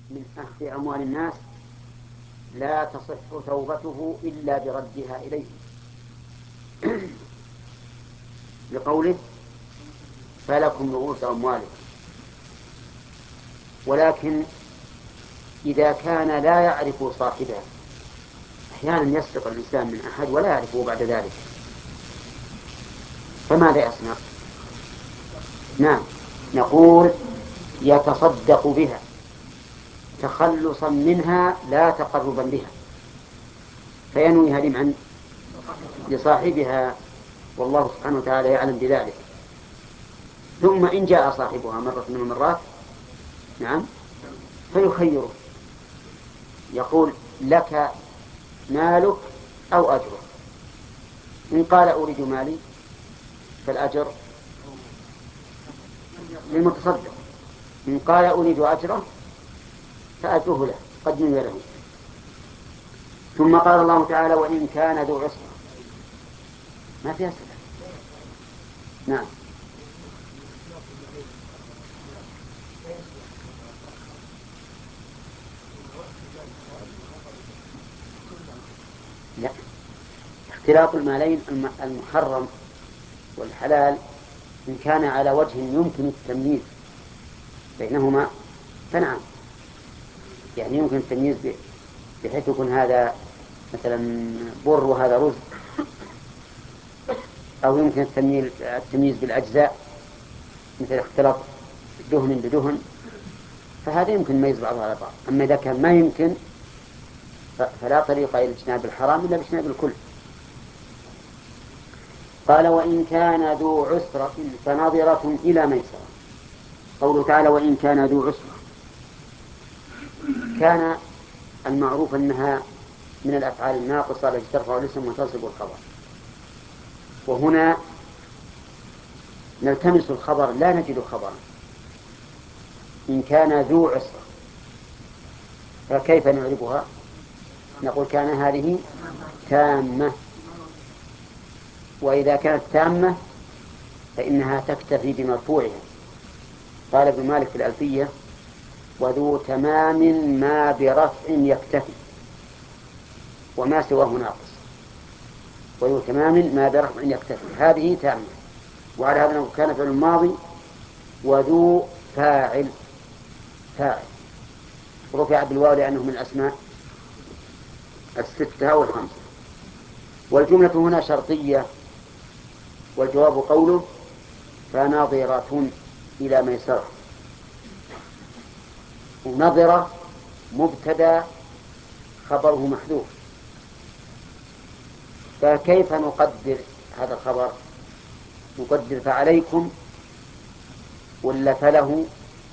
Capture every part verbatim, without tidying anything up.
من أخذ أموال الناس لا تصح توبته إلا بردها إليه لقوله فلكم رؤوس أموالكم. ولكن إذا كان لا يعرف صاحبها، أحيانا يسرق الإنسان من أحد ولا يعرفه بعد ذلك، فماذا يصنع؟ نعم، نقول يتصدق بها تخلصا منها لا تقربا بها، فينويها لمن؟ لصاحبها، والله سبحانه وتعالى يعلم بذلك. ثم إن جاء صاحبها مرة من المرات نعم فيخيره، يقول لك مالك أو أجرك. إن قال أريد مالي فالأجر للمتصدق، إن قال أريد أجره فأجره له، قد نوي له. ثم قال الله تعالى وإن كان ذو عسرة، ما فيها سبب. نعم. لا، اختلاط المالين المحرم والحلال إن كان على وجه يمكن التمييز بينهما فنعم، يعني يمكن التمييز بحيث يكون هذا مثلا بر وهذا رز، أو يمكن التمييز بالأجزاء مثل اختلاط دهن بدهن، فهذا يمكن يميز بعضها على بعض. أما إذا كان ما يمكن فلا طريق إلى اجتناب الحرام إلا باجتناب الكل. قال وإن كان ذو عسرة فنظرة إلى ميسرة. قوله تعالى وإن كان ذو عسرة، كان المعروف أنها من الأفعال الناقصة التي ترفع الاسم وتنصب الخبر، وهنا نلتمس الخبر لا نجد خبرا. إن كان ذو عسرة فكيف نعربها؟ نقول كان هذه تامة، وإذا كانت تامة فإنها تكتفي بمرفوعها. قال ابن مالك في الألفية وذو تمام ما برفع يكتفي، وما سواه ناقص. وذو تمام ما برفع يكتفي هذه تامة. وعلى هذا كان فعل الماضي وذو فاعل فاعل رفع بالواو لأنه من الأسماء الستة والخمسة. والجملة هنا شرطية، والجواب قوله فناظرة إلى ميسرة. ونظرة مبتدأ خبره محذوف، فكيف نقدر هذا الخبر؟ نقدر فعليكم ولا فله؟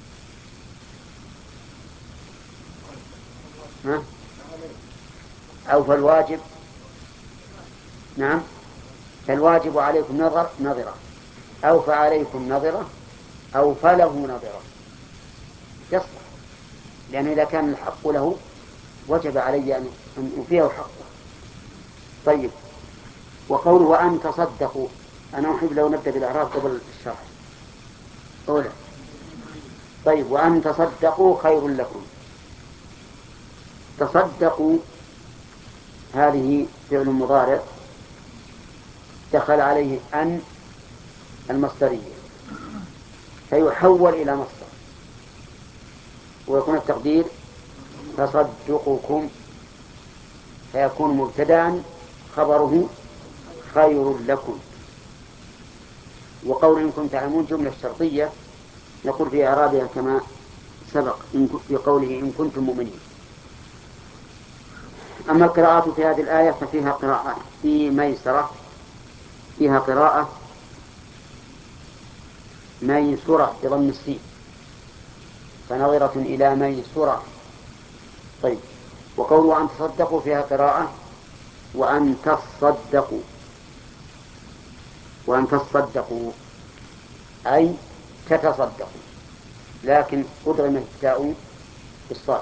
ها؟ أو فالواجب؟ نعم، فالواجب عليكم نظر نظرة، أو فعليكم نظرة، أو فله نظرة، يصلح، لأنه إذا كان الحق له وجب علي أن أوفيه حقه. طيب، وقوله وأن تصدقوا، أنا أحب لو نبدأ بالإعراب قبل الشرح. أولا طيب وأن تصدقوا خير لكم. تصدقوا هذه فعل مضارع دخل عليه أن المصدرية فيحول إلى مصدر، ويكون التقدير تصدقكم، فيكون مبتدأ خبره خير لكم. وقول إن كنتم تعلمون جملة شرطية نقول في إعرابها كما سبق في قوله إن كنتم مؤمنين. أما القراءة في هذه الآية ففيها قراءة في ميسرة، فيها قراءة ميسرة بضم السين، فنظرة إلى ميسرة. طيب، وقوله أن تصدقوا فيها قراءة وأن تصدقوا، وأن تصدقوا أي تتصدقوا، لكن أدغم التاء بالصاد.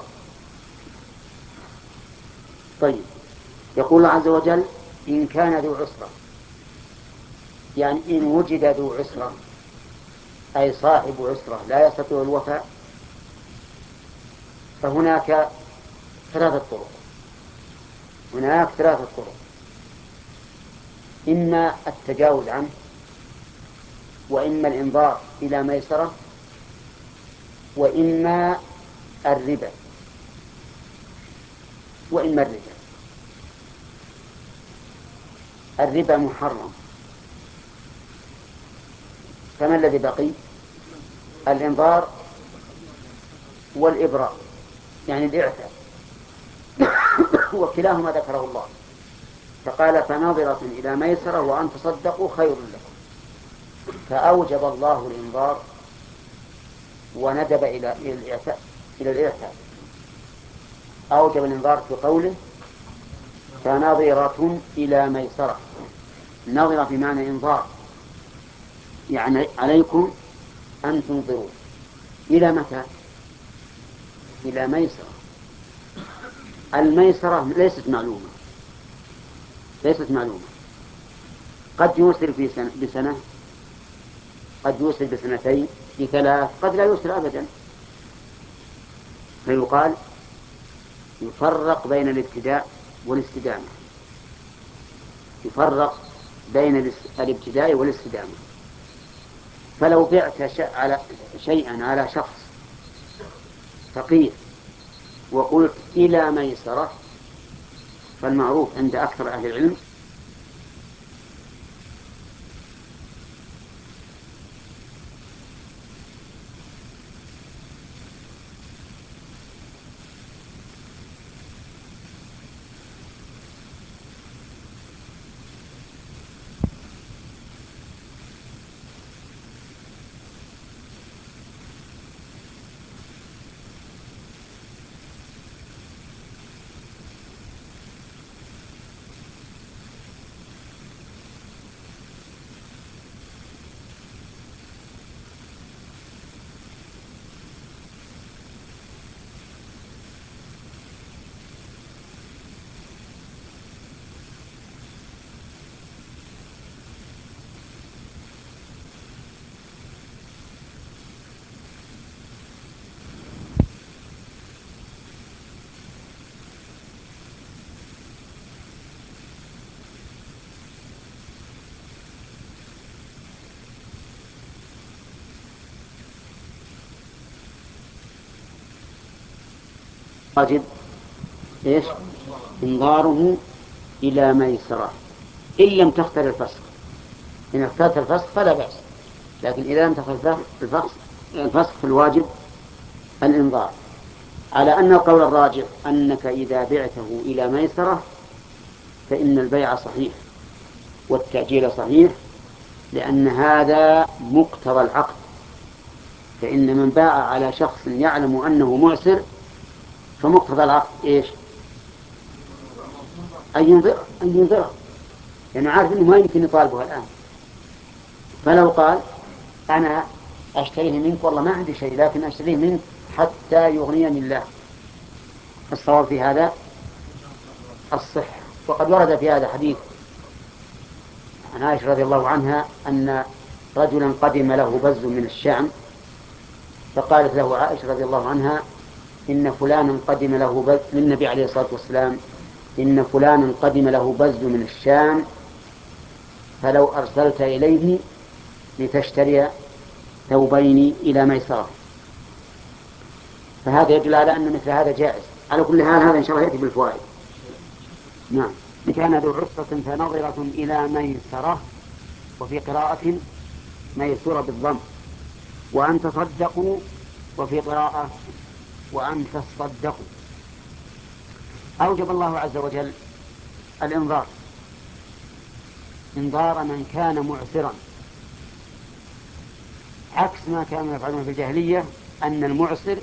طيب، يقول الله عز وجل إن كان ذو عسرة، يعني إن وجد ذو عسرة أي صاحب عسرة لا يستطيع الوفاء، فهناك ثلاثة طرق هناك ثلاثة طرق إما التجاوز عنه، وإما الإنظار إلى ميسرة، وإما الربا وإما الربا الربا محرم. فما الذي بقي؟ الإنظار والإبراء، يعني الإعفاء، وكلاهما ذكره الله، فقال فنظرة إلى ميسرة وأن تصدقوا خير لكم، فأوجب الله الإنظار وندب إلى الإعفاء إلى الإعفاء أوجب الإنظار في قوله فنظرة إلى ميسرة. نظرة بمعنى إنظار، يعني عليكم أن تنظروا إلى متى؟ إلى ميسرة. الميسرة ليست معلومة ليست معلومة قد يوصل في سنة بسنة، قد يوصل بسنتين بثلاث، قد لا يوصل أبدا. فيقال يفرق بين الابتداء والاستدامة يفرق بين الابتداء والاستدامة. فلو بعت على شيئا على شخص فقير وقلت إلى ميسرة، فالمعروف عند أكثر أهل العلم واجب إيش؟ إنظاره إلى ميسرة إن لم تختر الفسخ. إن اخترت الفسخ فلا بأس، لكن إذا لم تختر الفسخ الفسخ فالواجب الإنظار، على أن القول الراجح أنك إذا بعته إلى ميسرة فإن البيع صحيح والتأجيل صحيح، لأن هذا مقتضى العقد. فإن من باع على شخص يعلم أنه معسر فمقتضى العقد إيش؟ أن ينظر أن ينظر لأنه يعني عارف أنه ما يمكن يطالبها الآن. فلو قال أنا أشتريه منك والله ما عندي شيء لكن أشتريه منك حتى يغنيني الله، الصواب في هذا الصح. وقد ورد في هذا حديث عن عائشة رضي الله عنها أن رجلا قدم له بز من الشام، فقالت له عائشة رضي الله عنها إن فلانا قدم له بز للنبي عليه الصلاة والسلام إن فلانا قدم له بز من الشام فلو أرسلت إليه لتشتري ثوبين إلى ميسرة. فهذا يدل على أن مثل هذا جائز. على كل حال هذا إن شاء الله يأتي بالفوائد. نعم. كان ذو عسرة فنظرة إلى ميسرة، وفي قراءة ميسورة بالضم، وأن تصدقوا، وفي قراءة وأن تصدقوا. أوجب الله عز وجل الإنظار، إنظار من كان معسرا، عكس ما كانوا يفعلون في الجاهلية أن المعسر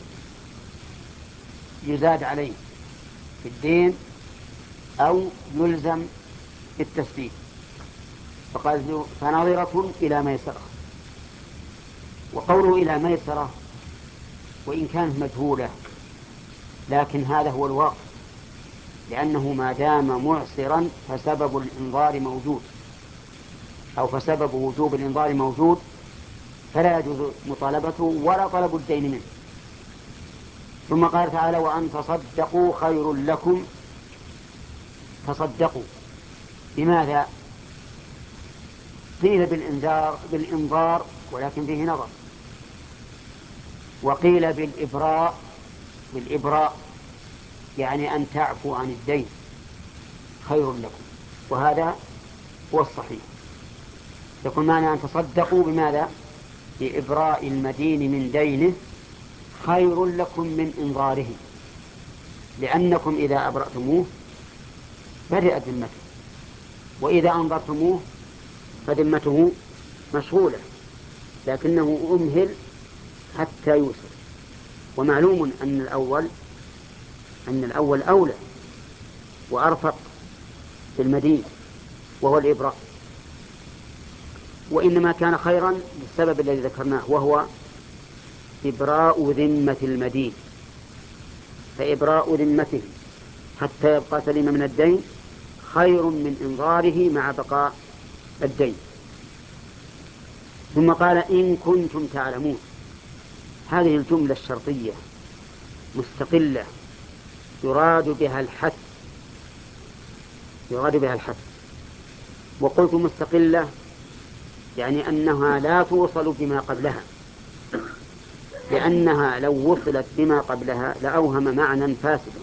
يزاد عليه في الدين أو يلزم بالتسديد. فقال فنظرة إلى ميسرة. وقوله إلى ميسرة وإن كانت مجهولة لكن هذا هو الواقع، لأنه ما دام معسرا فسبب الإنظار موجود أو فسبب وجوب الإنظار موجود، فلا يجوز مطالبته ولا طلب الدين منه. ثم قال تعالى وأن تصدقوا خير لكم. تصدقوا بماذا؟ قيل بالإنذار بالإنظار ولكن فيه نظر، وقيل بالإبراء بالإبراء يعني أن تعفوا عن الدين خير لكم، وهذا هو الصحيح. يكون معنى أن تصدقوا بماذا؟ بإبراء المدين من دينه خير لكم من إنظاره، لأنكم إذا أبرأتموه برئت ذمته، وإذا أنظرتموه فذمته مشغولة، لكنه أمهل حتى يوصل. ومعلوم أن الأول أن الأول أولى وأرفق بالمدين وهو الإبراء، وإنما كان خيرا للسبب الذي ذكرناه وهو إبراء ذمة المدين، فإبراء ذمته حتى يبقى سليما من الدين خير من إنظاره مع بقاء الدين. ثم قال إن كنتم تعلمون. هذه الجملة الشرطية مستقلة يراد بها الحث يراد بها الحث وقلت مستقلة يعني أنها لا توصل بما قبلها، لأنها لو وصلت بما قبلها لأوهم معنى فاسدا.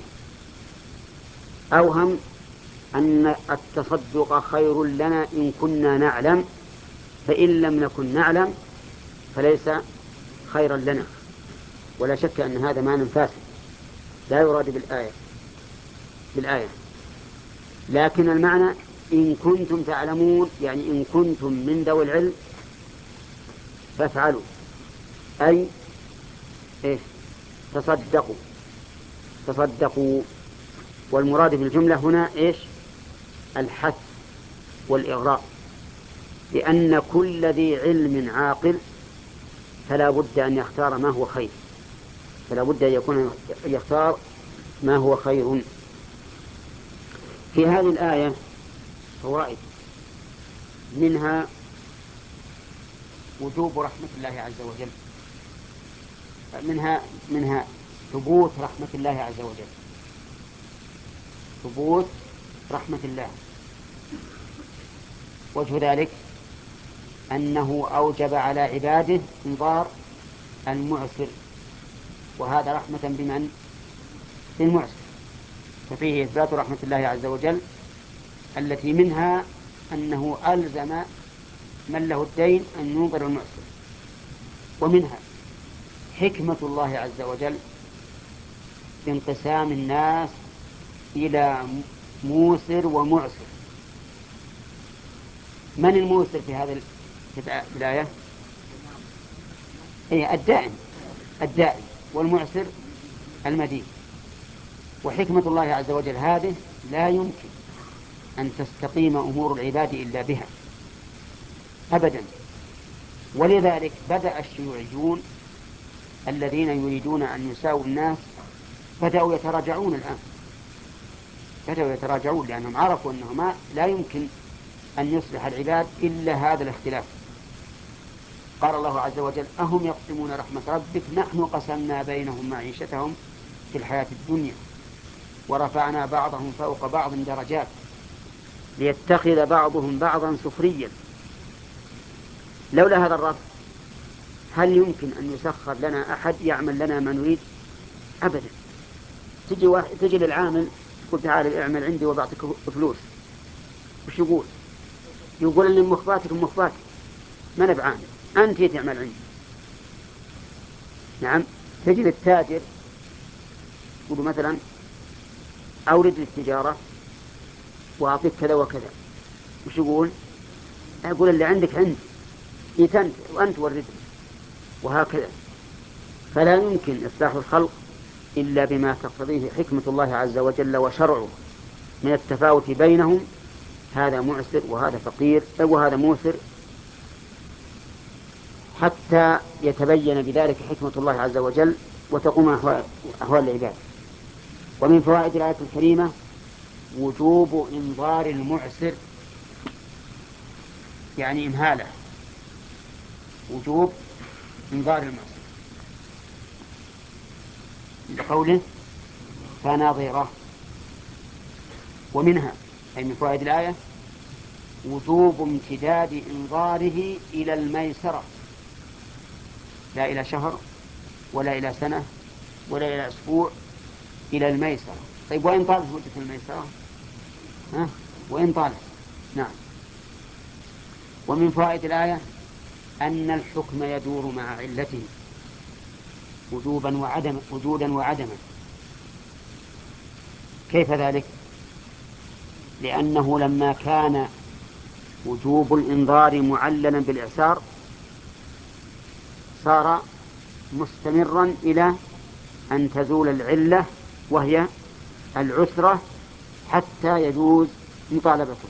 أوهم أن التصدق خير لنا إن كنا نعلم، فإن لم نكن نعلم فليس خيرا لنا، ولا شك أن هذا معنى فاسد لا يراد بالآية بالآية لكن المعنى إن كنتم تعلمون يعني إن كنتم من ذوي العلم فافعلوا، أي إيش؟ تصدقوا تصدقوا. والمراد بالجملة هنا إيش؟ الحث والإغراء، لأن كل ذي علم عاقل فلا بد أن يختار ما هو خير، فلا بد أن يكون يختار ما هو خير. في هذه الآية فوائد، منها وجوب رحمة الله عز وجل، منها منها ثبوت رحمة الله عز وجل، ثبوت رحمة الله. وجه ذلك أنه أوجب على عباده انظار المعسر، وهذا رحمة بمن؟ بالمعسر، ففيه إثبات رحمة الله عز وجل التي منها أنه ألزم من له الدين أن ينظر المعسر، ومنها حكمة الله عز وجل بانقسام الناس إلى موسر ومعسر. من الموسر في هذه الآية؟ هي الدائم الدائم والمعسر المدين. وحكمة الله عز وجل هذه لا يمكن أن تستقيم أمور العباد إلا بها أبدا. ولذلك بدأ الشيوعيون الذين يريدون أن يساووا الناس بدأوا يتراجعون الآن، بدأوا يتراجعون لأنهم عرفوا أنه ما لا يمكن أن يصلح العباد إلا هذا الاختلاف. قال الله عز وجل أهم يقسمون رحمة ربك نحن قسمنا بينهم معيشتهم في الحياة الدنيا ورفعنا بعضهم فوق بعض درجات ليتخذ بعضهم بعضا سخريا. لولا هذا الرفع هل يمكن أن يسخر لنا أحد يعمل لنا ما نريد؟ أبدا. تجي, واحد تجي للعامل تقول تعالى اعمل عندي وبعطيك فلوس، وش يقول؟ يقول أن مخباتك مخباتك ما نبعامل، أنت تعمل عندي. نعم. تجي للتاجر تقول مثلا أورد للتجارة وأعطيك كذا وكذا، وش يقول؟ أقول اللي عندك عندي إيتنت وأنت وردني، وهكذا. فلا يمكن إصلاح الخلق إلا بما تقتضيه حكمة الله عز وجل وشرعه من التفاوت بينهم، هذا معسر وهذا فقير وهذا موسر، حتى يتبين بذلك حكمة الله عز وجل وتقوم أحوال العباد. ومن فوائد الآية الكريمة وجوب إنظار المعسر، يعني إمهاله، وجوب إنظار المعسر. بقوله فنظرة. ومنها أي من فوائد الآية وجوب امتداد إنظاره إلى الميسرة، لا إلى شهر ولا إلى سنة ولا إلى أسبوع، إلى الميسرة. طيب وإن طالت مدة الميسرة؟ ها؟ وإن طالت، نعم. ومن فوائد الآية أن الحكم يدور مع علته وجوبا وعدما وجودا وعدما. كيف ذلك؟ لأنه لما كان وجوب الإنظار معللا بالإعسار صار مستمرا إلى أن تزول العلة وهي العسرة حتى يجوز مطالبته.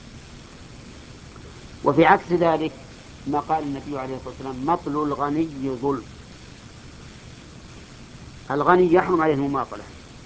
وفي عكس ذلك ما قال النبي عليه الصلاة والسلام مطل الغني ظلم. الغني يحرم عليه المماطلة،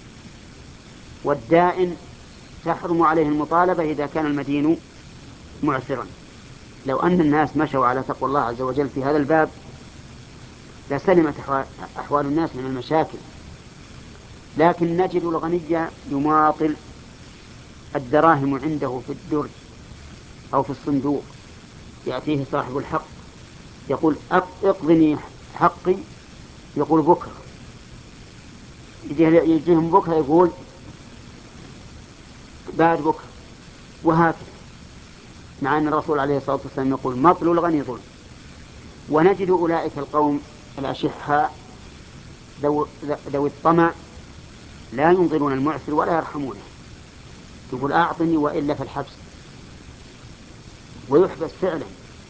والدائن تحرم عليه المطالبة إذا كان المدين معسرا. لو أن الناس مشوا على تقوى الله عز وجل في هذا الباب لسلمت أحوال الناس من المشاكل، لكن نجد الغني يماطل، الدراهم عنده في الدرج أو في الصندوق، يأتيه صاحب الحق يقول اقضني حقي، يقول بكرة، يجيهم بكرة يقول بعد بكرة، وهكذا، مع أن الرسول عليه الصلاة والسلام يقول مطل الغني ظلم. ونجد أولئك القوم الأشحاء ذوي الطمع لا ينظرون المعسر ولا يرحمونه، يقول أعطني وإلا في الحبس، ويحبس فعلا،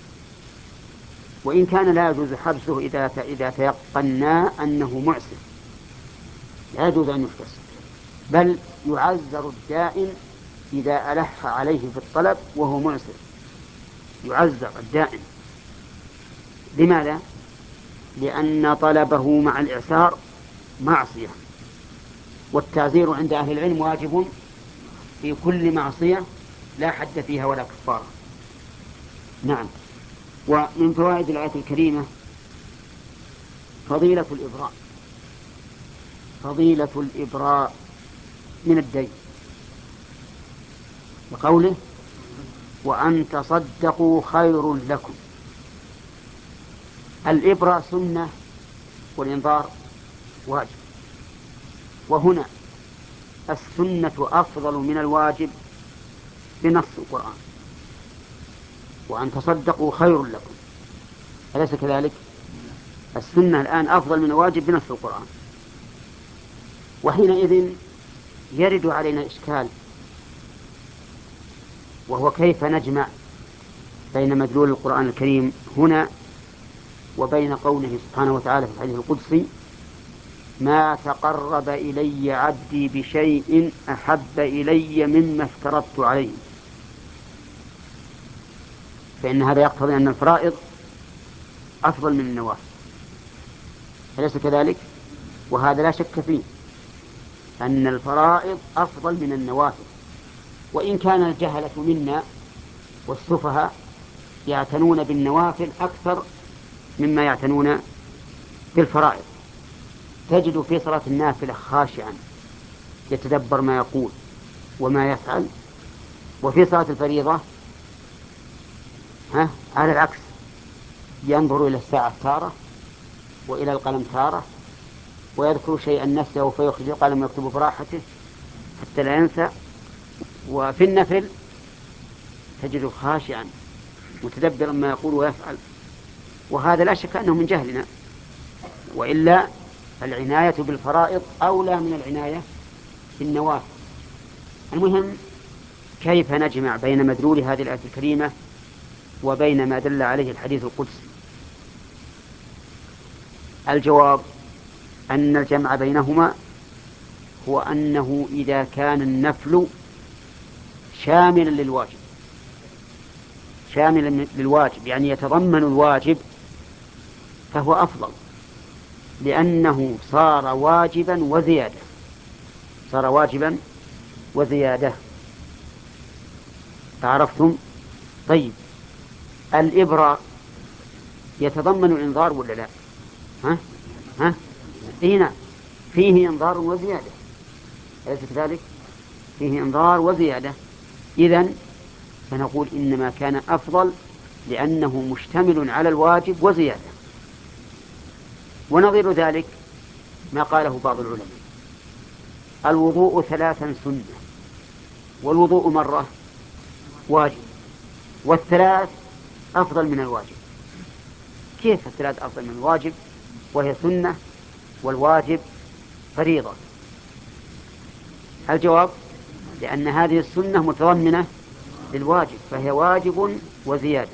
وإن كان لا يجوز حبسه إذا إذا تيقنا أنه معسر، لا يجوز أن يحبس، بل يعذر الدائن إذا ألح عليه في الطلب وهو معسر، يعذر الدائن. لماذا؟ لأن طلبه مع الإعسار معصية، والتعزير عند أهل العلم واجب في كل معصية لا حد فيها ولا كفارة. نعم. ومن فوائد الآية الكريمة فضيلة الإبراء، فضيلة الإبراء من الدين، وقوله وأن تصدقوا خير لكم. الإبراء سنة والإنظار واجب، وهنا السنة أفضل من الواجب بنص القرآن، وأن تصدقوا خير لكم، أليس كذلك؟ السنة الآن أفضل من الواجب بنص القرآن. وحينئذ يرد علينا إشكال، وهو كيف نجمع بين مدلول القرآن الكريم هنا وبين قوله سبحانه وتعالى في الحديث القدسي ما تقرب إلي عبدي بشيء أحب إلي مما افترضت عليه. فإن هذا يقتضي أن الفرائض أفضل من النوافل، أليس كذلك؟ وهذا لا شك فيه أن الفرائض أفضل من النوافل، وإن كان الجهلة منا والسفهاء يعتنون بالنوافل أكثر مما يعتنون بالفرائض. تجد في صلاة النافلة خاشعا يتدبر ما يقول وما يفعل، وفي صلاة الفريضة ها على العكس، ينظر إلى الساعة تارة وإلى القلم تارة، ويذكر شيئا نفسه فيخرج القلم ويكتب براحته حتى لا ينسى. وفي النفل تجد خاشعا متدبرا ما يقول ويفعل، وهذا لا شك أنه من جهلنا، وإلا العناية بالفرائض أولى من العناية بالنوافل. المهم كيف نجمع بين مدلول هذه الآية الكريمة وبين ما دل عليه الحديث القدسي؟ الجواب أن الجمع بينهما هو أنه إذا كان النفل شاملا للواجب، شاملا للواجب يعني يتضمن الواجب، فهو أفضل، لأنه صار واجبا وزيادة، صار واجبا وزيادة. عرفتم؟ طيب الإبراء يتضمن الإنذار ولا لا؟ ها؟ ها؟ إيه نعم، فيه إنذار وزيادة، أليس كذلك؟ فيه إنذار وزيادة. إذن فنقول إنما كان أفضل لأنه مشتمل على الواجب وزيادة. ونظير ذلك ما قاله بعض العلماء: الوضوء ثلاثا سنة، والوضوء مرة واجب، والثلاث أفضل من الواجب. كيف الثلاث أفضل من الواجب وهي سنة والواجب فريضة؟ الجواب: لأن هذه السنة متضمنة للواجب فهي واجب وزيادة.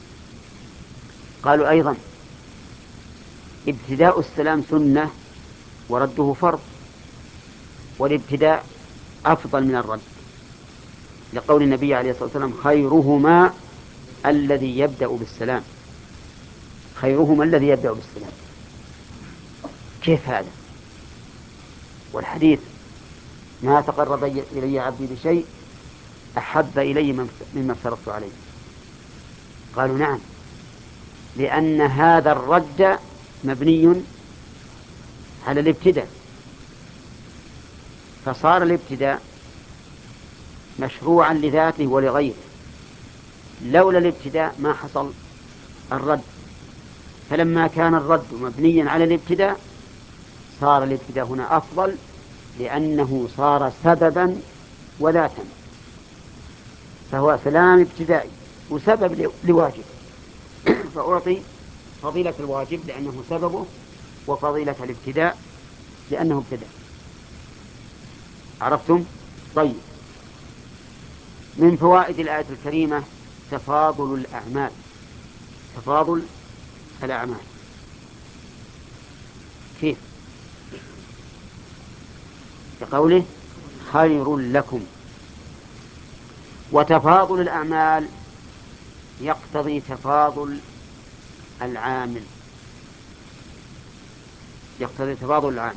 قالوا أيضا: ابتداء السلام سنة ورده فرض، والابتداء أفضل من الرد، لقول النبي عليه الصلاة والسلام: خيرهما الذي يبدأ بالسلام. خيرهما الذي يبدأ بالسلام. كيف هذا؟ والحديث: ما تقرب إلي عبدي بشيء أحب إلي مما افترضت عليه. قالوا: نعم، لأن هذا الرد مبني على الابتداء، فصار الابتداء مشروعا لذاته ولغيره. لولا الابتداء ما حصل الرد، فلما كان الرد مبنيا على الابتداء صار الابتداء هنا أفضل، لأنه صار سببا وذاتا، فهو سلام ابتدائي وسبب لواجب، فأعطي فضيلة الواجب لأنه سببه، وفضيلة الابتداء لأنه ابتدأ. عرفتم؟ طيب. من فوائد الآية الكريمة تفاضل الأعمال. تفاضل الأعمال كيف؟ كقوله: خير لكم. وتفاضل الأعمال يقتضي تفاضل العامل، يقتضي تفاضل العامل،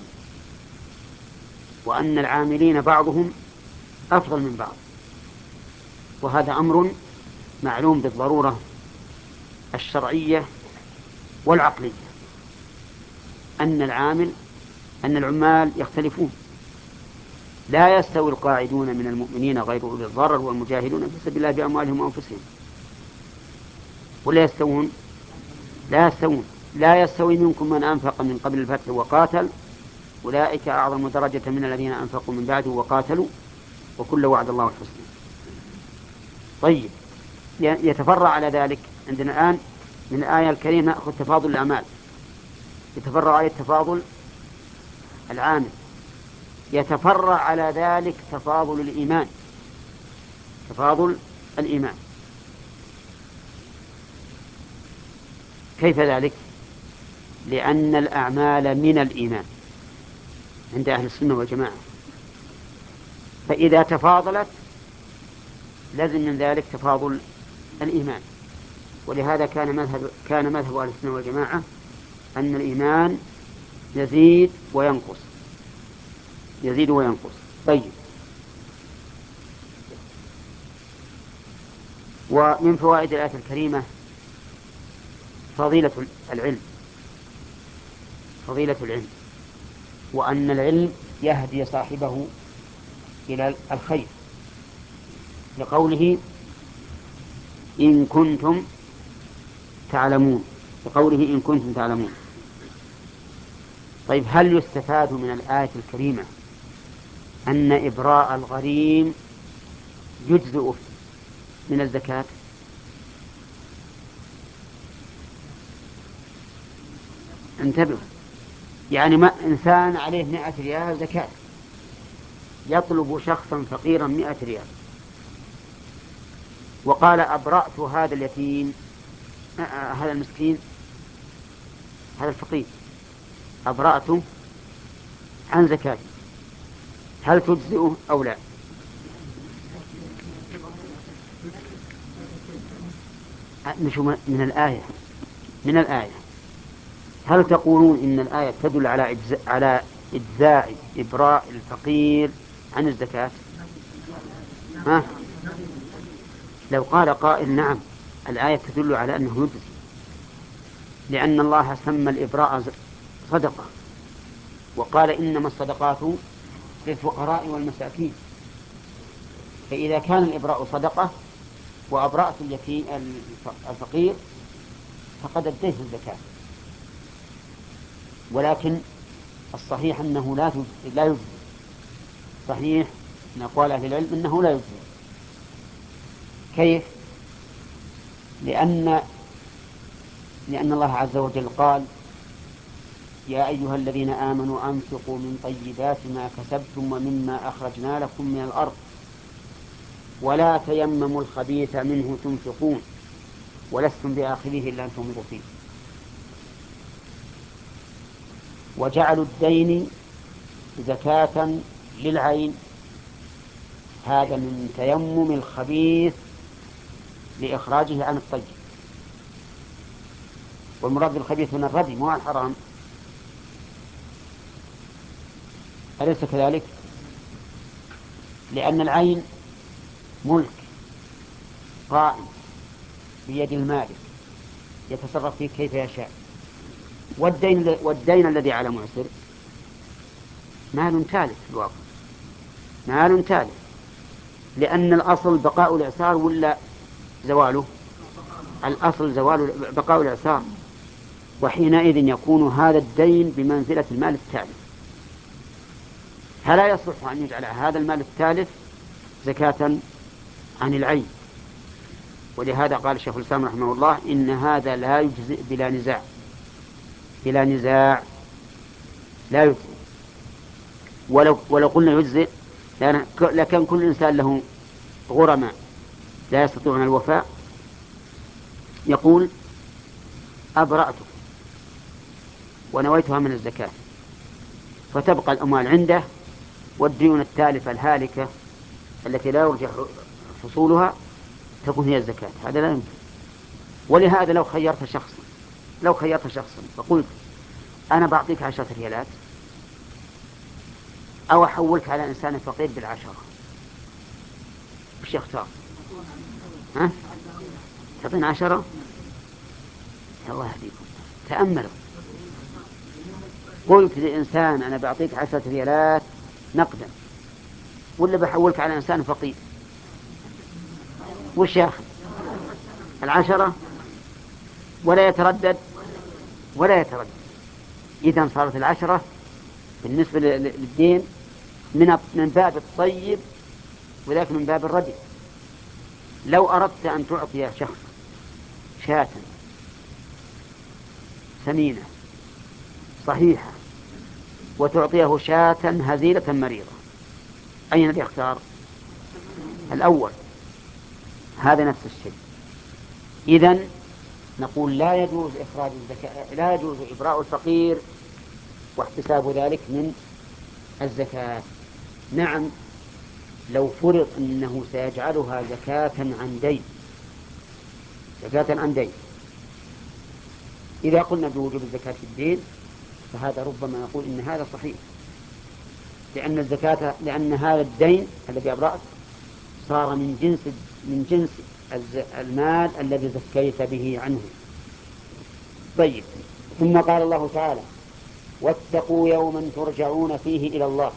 وأن العاملين بعضهم أفضل من بعض، وهذا أمر معلوم بالضرورة الشرعية والعقلية، أن العامل أن العمال يختلفون. لا يستوي القاعدون من المؤمنين غير أولي الضرر والمجاهدون في سبيل الله بأموالهم وأنفسهم. ولا يستوون؟ لا يستوون. لا يستوي منكم من أنفق من قبل الفتح وقاتل، أولئك أعظم درجة من الذين أنفقوا من بعده وقاتلوا، وكل وعد الله الحسنى. طيب، يتفرع على ذلك عندنا الآن من الآية الكريمة نأخذ تفاضل الأعمال، يتفرع على تفاضل العامل، يتفرع على ذلك تفاضل الإيمان. تفاضل الإيمان كيف ذلك؟ لأن الأعمال من الإيمان عند أهل السنة والجماعة، فإذا تفاضلت لازم من ذلك تفاضل الإيمان. ولهذا كان مذهب كان مذهب أهل السنة والجماعة أن الإيمان يزيد وينقص، يزيد وينقص. طيب. ومن فوائد الآية الكريمة فضيلة العلم، فضيلة العلم، وأن العلم يهدي صاحبه إلى الخير، لقوله: إن كنتم تعلمون، لقوله: إن كنتم تعلمون. طيب، هل يستفاد من الآية الكريمة أن إبراء الغريم يجزئ من الزكاة؟ انتبه، يعني ما إنسان عليه مئة ريال زكاة، يطلب شخصا فقيرا مئة ريال، وقال: أبرأت هذا اليتيم، هذا المسكين، هذا الفقير، أبرأته عن زكاة، هل تجزئه أو لا؟ نشوف من الآية من الآية هل تقولون إن الآية تدل على إجزاء, على إجزاء إبراء الفقير عن الزكاة؟ ها؟ لو قال قائل: نعم، الآية تدل على أنه يجزي، لأن الله سمى الإبراء صدقة، وقال إنما الصدقات للفقراء والمساكين. فإذا كان الإبراء صدقة وأبرأت اليتيم الفقير فقد أديت الزكاة. ولكن الصحيح أنه لا لا يجزي. صحيح من أقوال أهل العلم أنه لا يجزي. كيف؟ لأن لأن الله عز وجل قال: يا أيها الذين آمنوا أنفقوا من طيبات ما كسبتم ومما أخرجنا لكم من الأرض ولا تيمموا الخبيث منه تنفقون ولستم بآخذه إلا أن تغمضوا فيه. وجعلوا الدين زكاة للعين، هذا من تيمم الخبيث لإخراجه عن الطيب. والمراد بالخبيث هنا الردي مو الحرام، أليس كذلك؟ لأن العين ملك قائم بيد المالك يتصرف فيه كيف يشاء. والدين, والدين الذي على معسر مال تالف في الواقع، مال تالف، لأن الأصل بقاء الإعسار ولا زواله؟ الأصل زوال بقاء الإعسار، وحينئذ يكون هذا الدين بمنزلة المال التالف. فلا يصح أن يجعل هذا المال التالف زكاة عن العين. ولهذا قال الشيخ الإسلام رحمه الله: إن هذا لا يجزئ بلا نزاع، بلا نزاع لا يجزئ. ولو, ولو قلنا يجزئ لكان كل إنسان له غرماء لا يستطيعون الوفاء يقول: أبرأتك ونويتها من الزكاة، فتبقى الأموال عنده والديون التالفة الهالكة التي لا يرجع حصولها تكون هي الزكاة. هذا لا يمكن. ولهذا لو خيرت شخصا لو خيرت شخصا فقلت: أنا بعطيك عشرة ريالات أو أحولك على إنسان فقير بالعشرة، وش يختار؟ ها؟ تعطينا عشرة؟ الله يهديكم، تأملوا. قلت لإنسان: أنا بعطيك عشرة ريالات نقدا، ولا بحولك على إنسان فقير، وش ياخذ؟ العشرة؟ ولا يتردد ولا يتردد. إذن صارت العشرة بالنسبة للدين من من باب الطيب، وذاك من باب الردي. لو أردت أن تعطي شخص شاة سمينة صحيحة وتعطيه شاة هزيلة مريضة، أين يختار؟ الأول. هذا نفس الشيء. إذن نقول: لا يجوز إخراج الزكاة، لا يجوز إبراء الفقير واحتساب ذلك من الزكاة. نعم، لو فرض أنه سيجعلها زكاة عن دين، زكاة عن دين، إذا قلنا بوجوب الزكاة في الدين فهذا ربما نقول إن هذا صحيح، لأن الزكاة لأن هذا الدين الذي أبرأت صار من جنس من جنس المال الذي زكيت به عنه. طيب، ثم قال الله تعالى: واتقوا يوما ترجعون فيه إلى الله،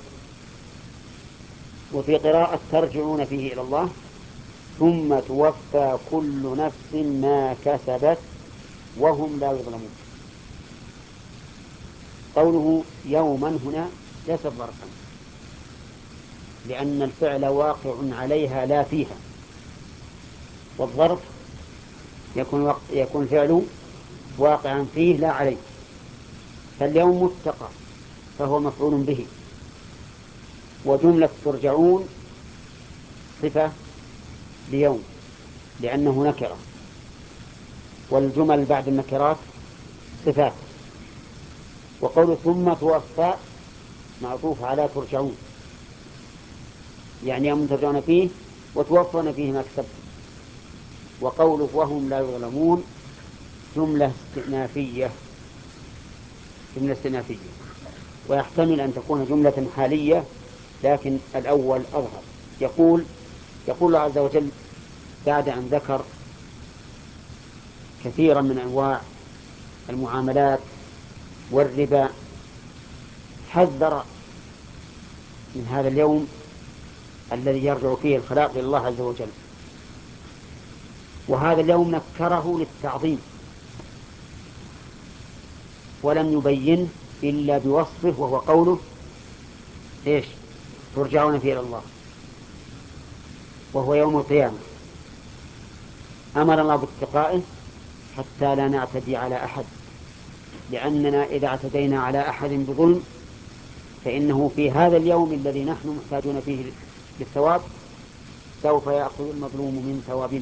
وفي قراءة ترجعون فيه إلى الله ثم توفى كل نفس ما كسبت وهم لا يظلمون. قوله يوما هنا ليس ظرفا، لأن الفعل واقع عليها لا فيها، والظرف يكون وق... يكون فعل واقعا فيه لا عليه. فاليوم متقى فهو مفعول به، وجملة ترجعون صفة ليوم لأنه نكرة، والجمل بعد النكرات صفات. وقول ثم توفى معطوف على ترجعون، يعني يوم ترجعون فيه وتوفون فيه ما كسبتم. وقوله وهم لا يظلمون جملة استئنافية جملة استئنافية ويحتمل أن تكون جملة حالية، لكن الأول أظهر. يقول يقول الله عز وجل بعد أن ذكر كثيرا من أنواع المعاملات والربا حذر من هذا اليوم الذي يرجع فيه الخلاق إلى الله عز وجل. وهذا اليوم نكره للتعظيم ولم يبينه إلا بوصفه، وهو قوله إيش؟ ترجعون فيه إلى الله، وهو يوم القيامة. أمر الله باتقائه حتى لا نعتدي على أحد، لأننا إذا اعتدينا على أحد بظلم فإنه في هذا اليوم الذي نحن محتاجون فيه للثواب سوف يأخذ المظلوم من ثوابنا.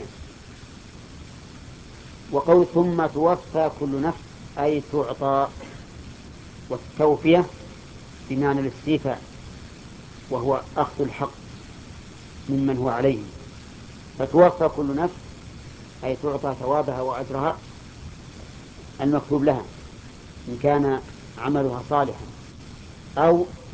وقول ثم توفى كل نفس أي تعطى، والتوفية بمعنى الاستيفاء، وهو أخذ الحق ممن هو عليه. فتوفى كل نفس أي تعطى ثوابها وأجرها المكتوب لها إن كان عملها صالحا، أو